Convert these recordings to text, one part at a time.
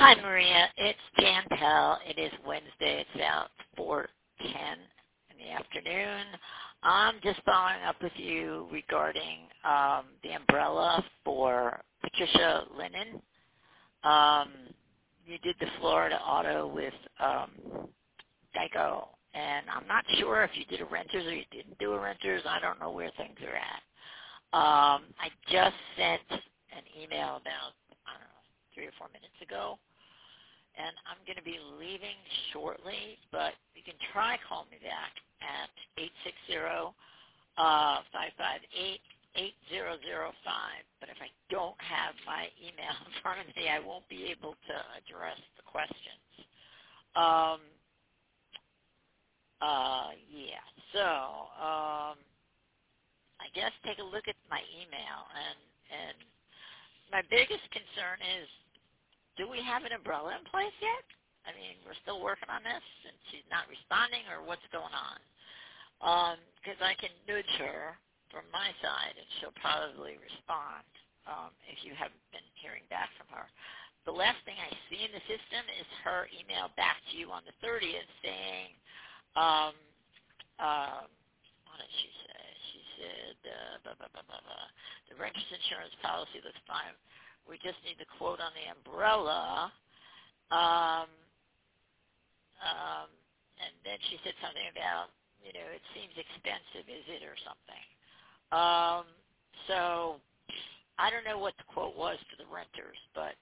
Hi, Maria. It's Dan Pell. It is Wednesday. It's about 4:10 in the afternoon. I'm just following up with you regarding the umbrella for Patricia Lennon. You did the Florida auto with Geico, and I'm not sure if you did a renters or you didn't do a renters. I don't know where things are at. I just sent an email about, I don't know, 3 or 4 minutes ago, and I'm going to be leaving shortly, but you can try call me back at 860-558-8005. But if I don't have my email in front of me, I won't be able to address the questions. Yeah, so I guess take a look at my email, and my biggest concern is, do we have an umbrella in place yet? I mean, we're still working on this, and she's not responding, or what's going on? Because I can nudge her from my side, and she'll probably respond if you haven't been hearing back from her. The last thing I see in the system is her email back to you on the 30th saying, what did she say? She said, the renter's insurance policy looks fine. We just need the quote on the umbrella. And then she said something about, it seems expensive, is it, or something. So I don't know what the quote was for the renters, but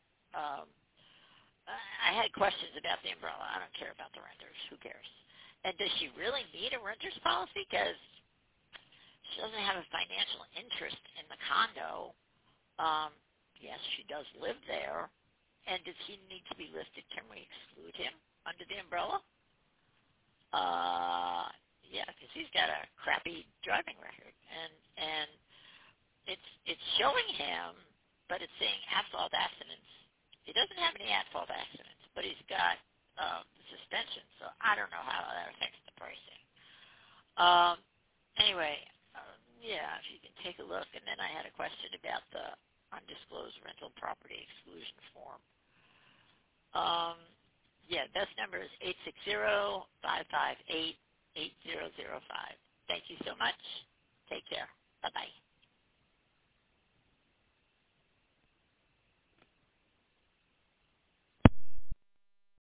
I had questions about the umbrella. I don't care about the renters. Who cares? And does she really need a renter's policy? Because she doesn't have a financial interest in the condo. Yes, she does live there. And does he need to be listed? Can we exclude him under the umbrella? Yeah, because he's got a crappy driving record. And it's showing him, but it's saying at-fault accidents. He doesn't have any at-fault accidents, but he's got suspension, so I don't know how that affects the pricing. Anyway, yeah, if you can take a look. And then I had a question about the undisclosed rental property exclusion form. Yeah, best number is 860-558-8005. Thank you so much. Take care. Bye-bye.